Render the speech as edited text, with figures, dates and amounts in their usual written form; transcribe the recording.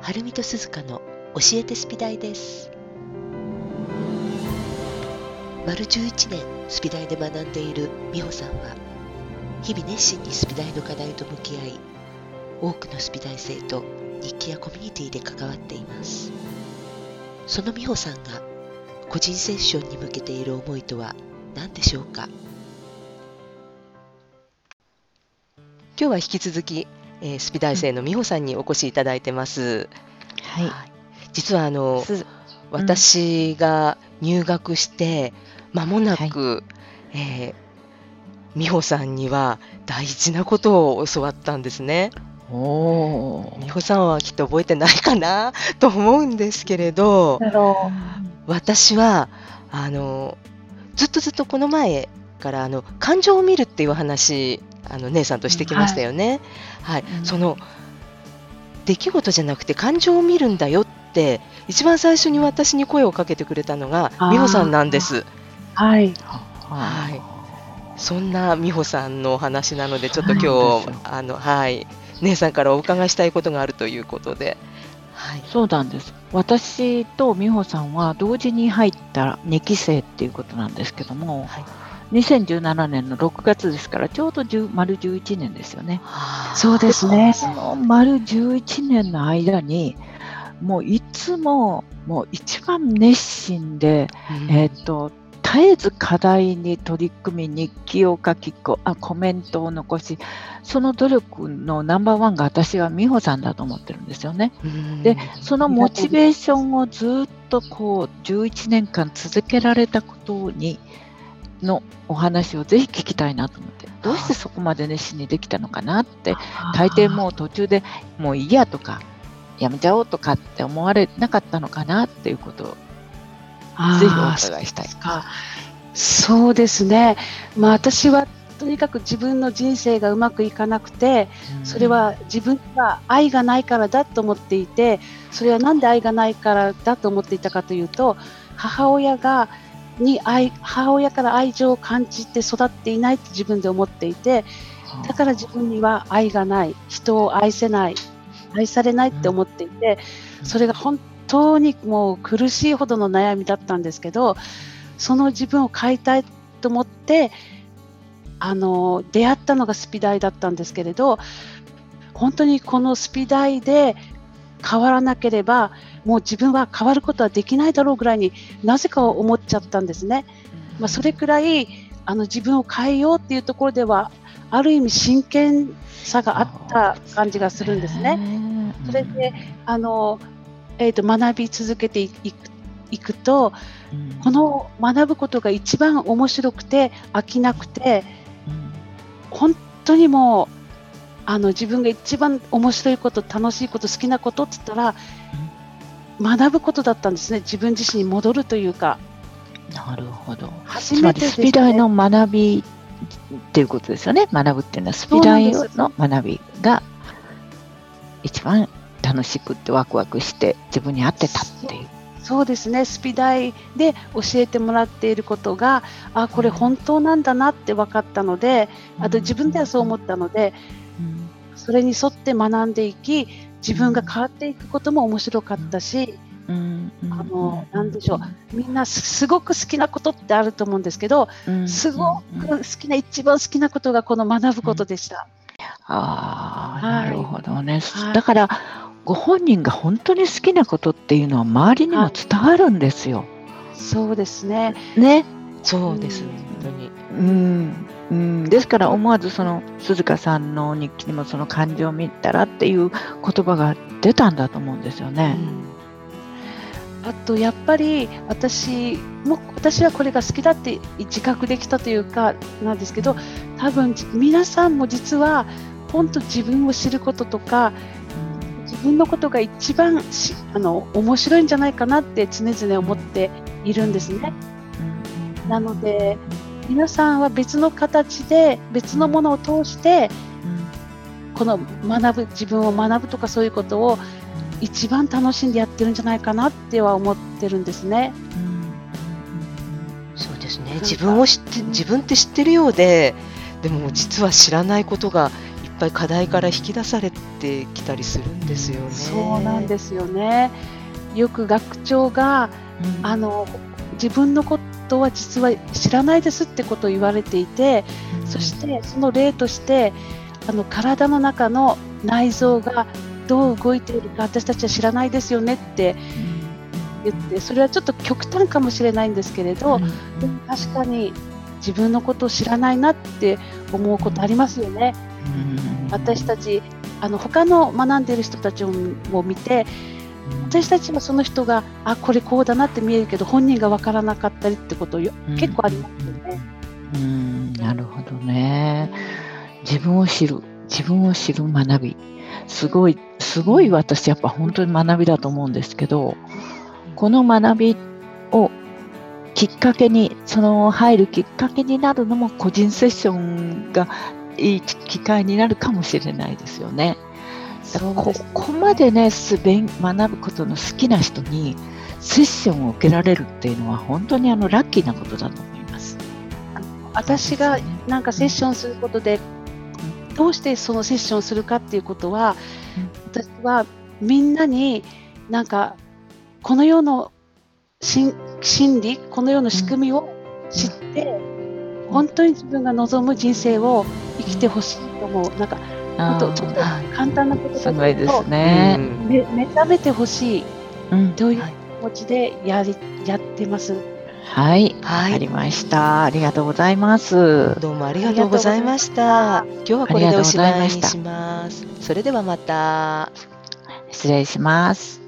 はるみとすずかの教えてスピダイです。丸11年スピダイで学んでいる美穂さんは、日々熱心にスピダイの課題と向き合い、多くのスピダイ生と日記やコミュニティで関わっています。その美穂さんが個人セッションに向けている思いとは何でしょうか。今日は引き続き、スピダイ生の美穂さんにお越しいただいてます。 はい。 実は私が入学して間もなく、美穂さんには大事なことを教わったんですね。美穂さんはきっと覚えてないかなと思うんですけれど、私はずっとこの前から感情を見るっていう話姉さんとしてきましたよね。はい、その出来事じゃなくて感情を見るんだよって一番最初に私に声をかけてくれたのが美穂さんなんです。 はい、 はい、そんな美穂さんのお話なので、ちょっと今日姉さんからお伺いしたいことがあるということで。 はい、そうなんです。私と美穂さんは同時に入った2期生っていうことなんですけども、はい、2017年の6月ですからちょうど丸11年ですよね。 そうですね。 その丸11年の間にもういつも一番熱心で、絶えず課題に取り組み、日記を書き、コメントを残し、その努力のナンバーワンが私は美穂さんだと思ってるんですよね。で、そのモチベーションをずっと11年間続けられたことのお話をぜひ聞きたいなと思って、どうしてそこまで熱心にできたのかなって、大抵もう途中でもういいやとかやめちゃおうとかって思われなかったのかなっていうことをぜひお伺いしたい。 そうですね。私はとにかく自分の人生がうまくいかなくて、それは自分が愛がないからだと思っていて、それはなんで愛がないからだと思っていたかというと、母親から愛情を感じて育っていないって自分で思っていて、だから自分には愛がない、人を愛せない、愛されないって思っていて、それが本当にもう苦しいほどの悩みだったんですけど、その自分を変えたいと思って出会ったのがスピダイだったんですけれど、本当にこのスピダイで変わらなければもう自分は変わることはできないだろうぐらいになぜか思っちゃったんですね。それくらい自分を変えようっていうところではある意味真剣さがあった感じがするんですね。それで学び続けていくと、この学ぶことが一番面白くて飽きなくて、本当にもう自分が一番面白いこと、楽しいこと、好きなことって言ったら、学ぶことだったんですね。自分自身に戻るというか。 なるほど。 初めてですね。 スピダイの学びっていうことですよね。学ぶっていうのはスピダイの学びが一番楽しくってワクワクして自分に合ってたっていう。 そうですね。スピダイで教えてもらっていることが、これ本当なんだなって分かったので、あと自分ではそう思ったので、それに沿って学んでいき、自分が変わっていくことも面白かったし、なんでしょう、みんなすごく好きなことってあると思うんですけど、すごく好きな、一番好きなことがこの学ぶことでした。 なるほどね。だからご本人が本当に好きなことっていうのは周りにも伝わるんですよ。 そうですね。 そうです、本当に。ですから思わず鈴鹿さんの日記にもその感情を見たらっていう言葉が出たんだと思うんですよね。 あとやっぱり私はこれが好きだって自覚できたというかなんですけど、多分皆さんも実は本当自分を知ることとか、自分のことが一番面白いんじゃないかなって常々思っているんですね。なので皆さんは別の形で別のものを通してこの自分を学ぶとかそういうことを一番楽しんでやってるんじゃないかなっては思ってるんですね。 そうですね。自分って知ってるようで、でも実は知らないことがいっぱり課題から引き出されてきたりするんですよね。 そうなんですよね。よく学長が、自分のことは実は知らないですってことを言われていて、そしてその例として体の中の内臓がどう動いているか私たちは知らないですよねって言って、それはちょっと極端かもしれないんですけれど、でも確かに自分のことを知らないなって思うことありますよね。私たち他の学んでいる人たちを見て、私たちはその人がこれこうだなって見えるけど本人が分からなかったりってこと結構ありますよね。 なるほどね。自分を知る学び、すごい私やっぱ本当に学びだと思うんですけど、この学びをきっかけに入るきっかけになるのも個人セッションがいい機会になるかもしれないですよね。ここまでね学ぶことの好きな人にセッションを受けられるっていうのは本当にラッキーなことだと思います。 私がなんかセッションすることで、どうしてそのセッションをするかっていうことは、私はみんなになんかこの世の心理、この世の仕組みを知って、本当に自分が望む人生を生きてほしいと思う。なんか本当ちょっと簡単なことだけど、 すごいですね。 目覚めてほしいという気持ちでやってます。 はい、わかりました。ありがとうございます。 どうもありがとうございました。今日はこれでおしまいにします。それではまた。 失礼します。